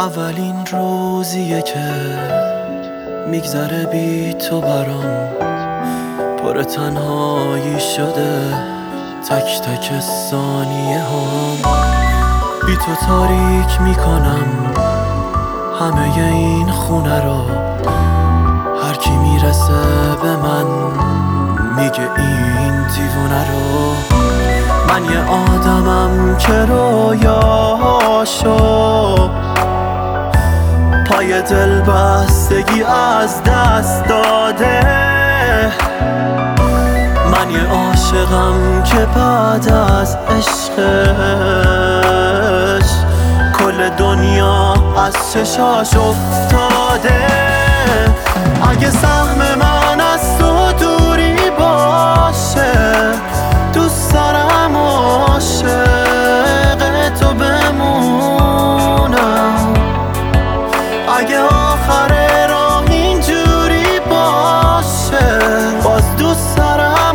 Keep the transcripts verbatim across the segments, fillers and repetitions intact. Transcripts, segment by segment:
اولین روزیه که میگذره بی تو برام، پر تنهایی شده تک تک ثانیه هم. بی تو تاریک میکنم همه این خونه رو، هر کی میرسه به من میگه این دیوونه رو. من یه آدمم که رویاشو پای دل بستگی از دست داده. من یه عاشقم که بعد از عشقش کل دنیا از چشاش افتاده. اگه سهم من از تو دوری باشه، دوست دارم عاشق تو بمونم. اگه آخر راه اینجوری باشه، باز دوست دارم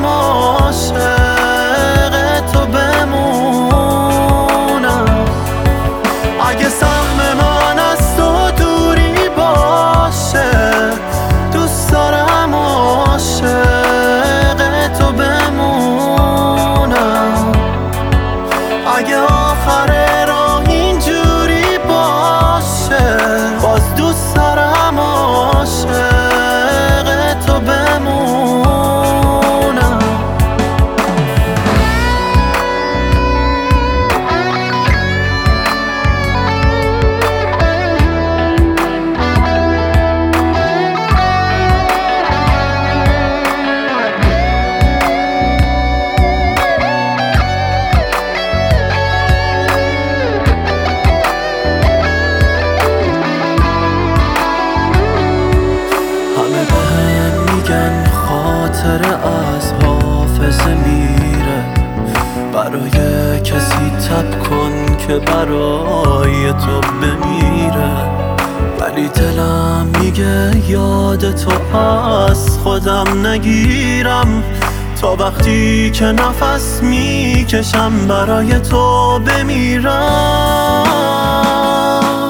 عاشق تو بمونم. اگه سهم من از تو دوری باشه، دوست دارم عاشق تو بمونم. اگه آخر راه اینجوری باشه، باز دوست دارم عاشق تو بمونم. خاطره از حافظه میره، برای کسی تب کن که برای تو بمیره. ولی دلم میگه یاد تو از خودم نگیرم، تا وقتی که نفس میکشم برای تو بمیرم.